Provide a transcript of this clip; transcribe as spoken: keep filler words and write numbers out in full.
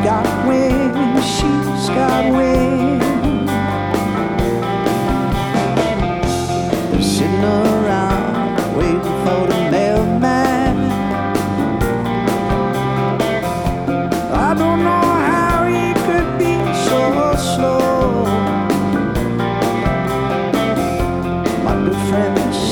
got wings, she's got wings. They're sitting around waiting for the mailman. I don't know how he could be so slow. My good friend